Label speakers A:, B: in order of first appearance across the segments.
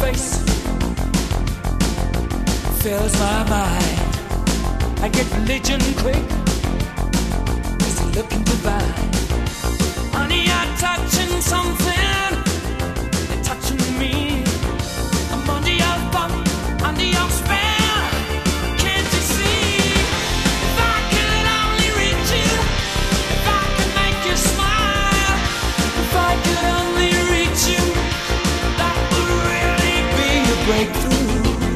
A: face fills my mind. I get religion quick. Is he looking divine? Honey, you're touching something. You're touching me. I'm under your thumb, under your spell. Can't you see? If I could only reach you, if I could make you smile, if I could only reach you, that would really be a breakthrough.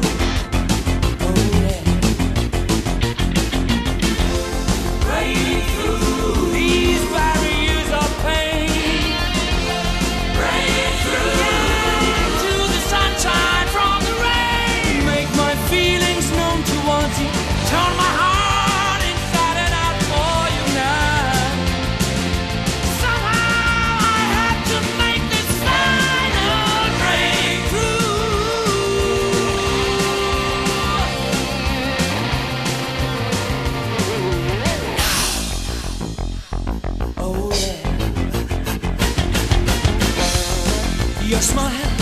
A: Turn my heart inside and out for you now. Somehow I had to make this final breakthrough. Oh yeah. Your smile